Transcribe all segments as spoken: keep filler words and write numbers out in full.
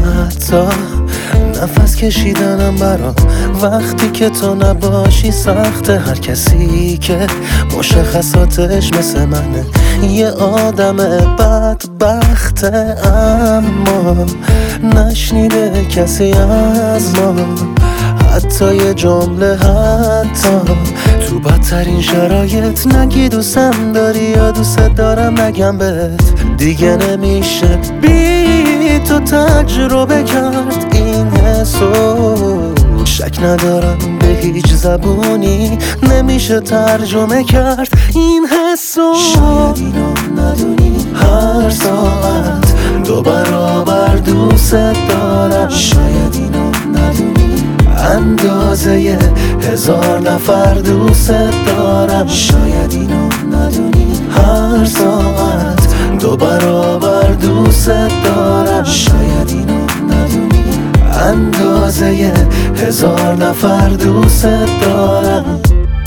حتی نفس کشیدنم برام وقتی که تو نباشی سخته. هر کسی که مشخصاتش مثل منه یه آدم بدبخته، اما نشنیده کسی از ما حتی یه جمله، حتی تو بدترین شرایط نگی دوستم داری یا دوست دارم نگم بهت. دیگه نمیشه بی تو تجربه کرد این حسو، شک ندارم به هیچ زبونی نمیشه ترجمه کرد این حسو. شاید اینو ندونی هر ساعت دو برابر دوست دارم، شاید اینو ندونی اندازه هزار نفر دوست دارم، شاید اینو ندونی هر ساعت دو برابر دوست دارم، شاید اینو ندونی اندازه هزار نفر دوست دارم.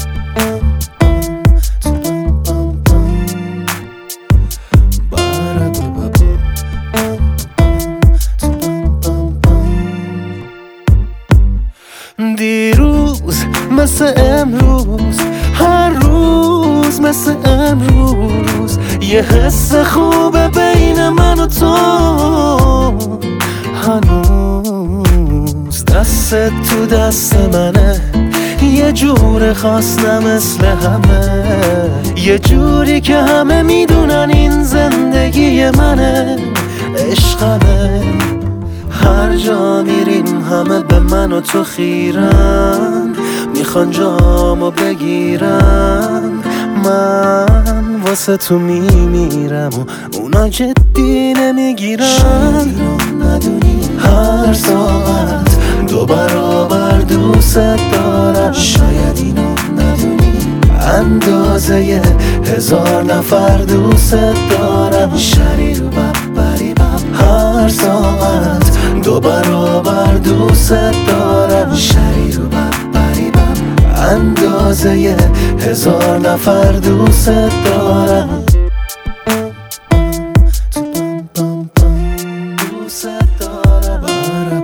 دیروز مثل امروز، هر روز مثل امروز، یه حس خوبه بین من و تو. هنوز دست تو دست منه، یه جور خاص نه مثل همه، یه جوری که همه میدونن این زندگی منه، عشقمه. هر جا میریم همه به من و تو خیرن، میخوان جامو بگیرن، من واسه تو میمیرم و اونا جدی نمیگیرن. شاید اینو ندونی هر ساعت دو برابر دوست دارم، شاید اینو ندونی اندازه هزار نفر دوست دارم، شریرو ببری بب هر ساعت دو برابر دوست دارم، شریرو ببری بب اندازه هزار نفر دوست دارم. دوست دارم.